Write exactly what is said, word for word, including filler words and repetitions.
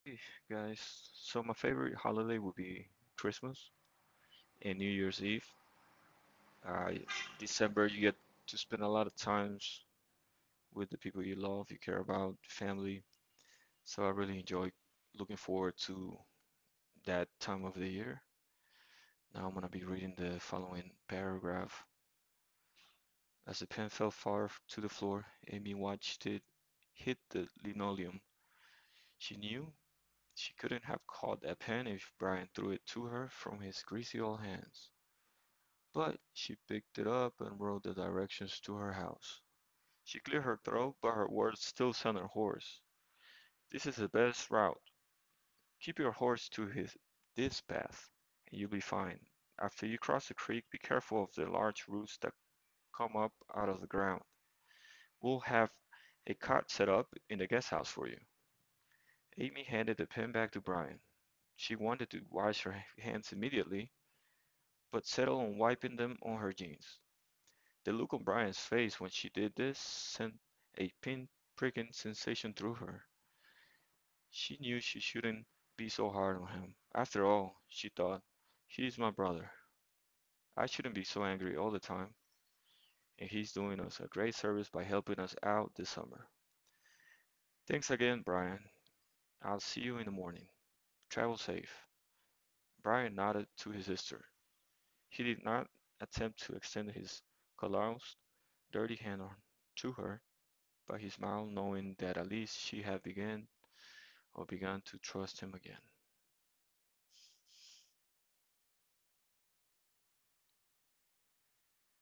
Hey guys, so my favorite holiday would be Christmas and New Year's Eve. Uh, December, you get to spend a lot of times with the people you love, you care about, family. So I really enjoy looking forward to that time of the year. Now I'm gonna be reading the following paragraph. As the pen fell far to the floor, Amy watched it hit the linoleum. She knew she couldn't have caught that pen if Brian threw it to her from his greasy old hands. But she picked it up and wrote the directions to her house. She cleared her throat, but her words still sounded hoarse. This is the best route. Keep your horse to his this path, and you'll be fine. After you cross the creek, be careful of the large roots that come up out of the ground. We'll have a cot set up in the guest house for you. Amy handed the pen back to Brian. She wanted to wash her hands immediately, but settled on wiping them on her jeans. The look on Brian's face when she did this sent a pin-pricking sensation through her. She knew she shouldn't be so hard on him. After all, she thought, he's my brother. I shouldn't be so angry all the time, and he's doing us a great service by helping us out this summer. Thanks again, Brian. I'll see you in the morning. Travel safe. Brian nodded to his sister. He did not attempt to extend his calloused, dirty hand on to her, but he smiled, knowing that at least she had begun or begun to trust him again.